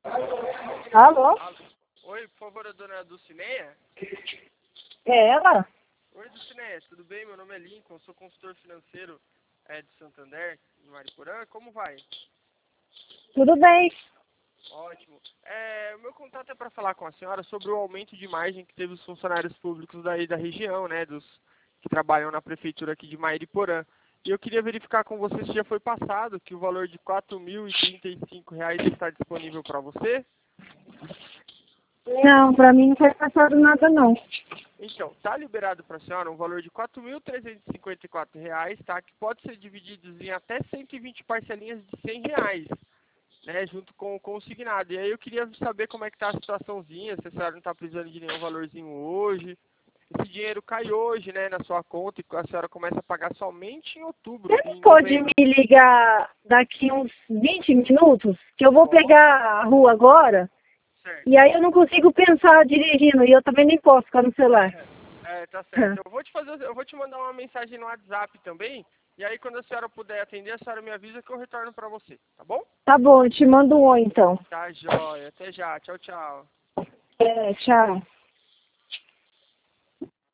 Alô? Alô? Oi, por favor, a dona Dulcineia? É ela? Oi, Dulcineia, tudo bem? Meu nome é Lincoln, sou consultor financeiro de Santander, em Mariporã. Como vai? Tudo bem? Ótimo. O meu contato é para falar com a senhora sobre o aumento de margem que teve os funcionários públicos daí da região, né, dos que trabalham na prefeitura aqui de Mariporã. E eu queria verificar com você se já foi passado que o valor de R$ 4.035 está disponível para você. Não, pra mim não foi passado nada não. Então, tá liberado para a senhora um valor de R$ 4.354, tá? Que pode ser dividido em até 120 parcelinhas de R$ 100, né? Junto com o consignado. E aí eu queria saber como é que tá a situaçãozinha, se a senhora não está precisando de nenhum valorzinho hoje. Esse dinheiro cai hoje, né, na sua conta e a senhora começa a pagar somente em outubro, Você não em pode novembro. me ligar daqui uns 20 minutos? Que eu vou Pode? pegar a rua agora Certo. e aí eu não consigo pensar dirigindo e eu também nem posso ficar no celular. Tá certo. Eu vou te mandar uma mensagem no WhatsApp também. E aí, quando a senhora puder atender, a senhora me avisa que eu retorno para você, tá bom? Tá bom, eu te mando um oi então. Tá, joia. Até já. Tchau, tchau. É, tchau.